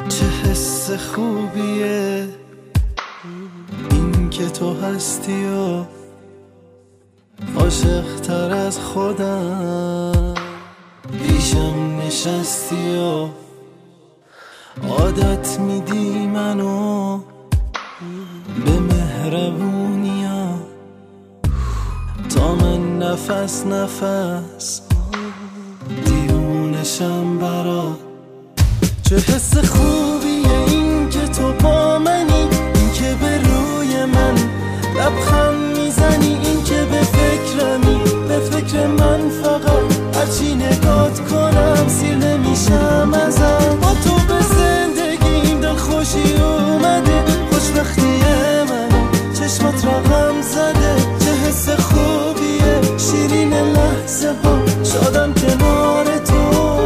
چه حس خوبیه این که تو هستی و عاشق تر از خودم پیشم نشستی و عادت میدی منو به مهربونیا تا من نفس نفس دیوونشم برات. چه حس خوبیه این که تو با منی، این که به روی من لبخند میزنی، این که به فکرمی، به فکر من فقط هرچی نگات کنم سیر نمیشم ازت. با تو به زندگیم دل خوشی اومده، خوشبختی منو چشمات رقم زده. چه حس خوبیه شیرین لحظه ها شادم کنار تو.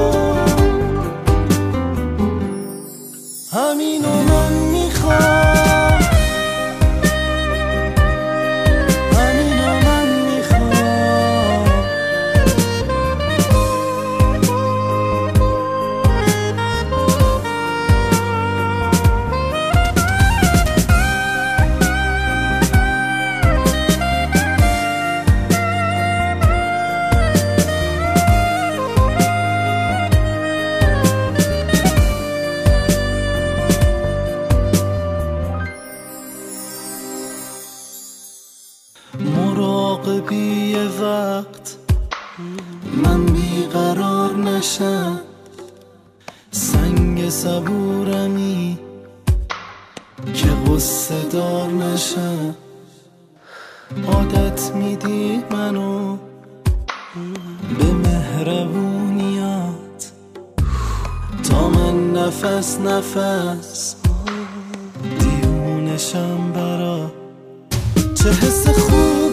همینو من میخوام، همینو من میخوام. مراقبی یه وقت من بیقرار نشم، سنگ صبورمی که غصه دار نشم. عادت میدی منو به مهربونیات تا من نفس نفس دیوونشم برات. چه حس خوب